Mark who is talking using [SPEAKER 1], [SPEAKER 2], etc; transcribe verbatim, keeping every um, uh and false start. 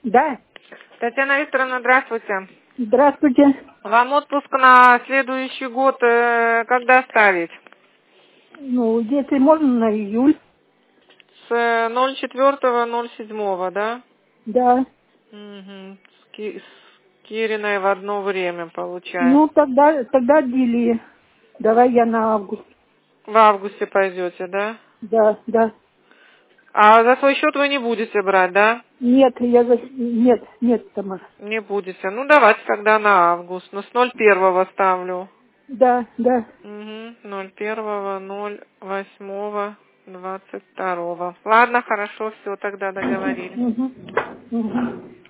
[SPEAKER 1] Да.
[SPEAKER 2] Татьяна Викторовна, здравствуйте.
[SPEAKER 1] Здравствуйте.
[SPEAKER 2] Вам отпуск на следующий год э, когда ставить?
[SPEAKER 1] Ну, если можно, на июль.
[SPEAKER 2] С ноль четвёртого ноль седьмого, да?
[SPEAKER 1] Да.
[SPEAKER 2] Угу. С, Ки- с Кириной в одно время получается.
[SPEAKER 1] Ну, тогда, тогда дели. Давай я на август.
[SPEAKER 2] В августе пойдете, да?
[SPEAKER 1] Да, да.
[SPEAKER 2] А за свой счет вы не будете брать, да?
[SPEAKER 1] Нет, я за... Нет, нет, Тамара.
[SPEAKER 2] Не будете. Ну, давайте тогда на август. Ну, с ноль первого ставлю.
[SPEAKER 1] Да, да.
[SPEAKER 2] Угу. ноль первого, ноль восьмого, двадцать второго. Ладно, хорошо, все, тогда договорились.
[SPEAKER 1] Угу. Угу.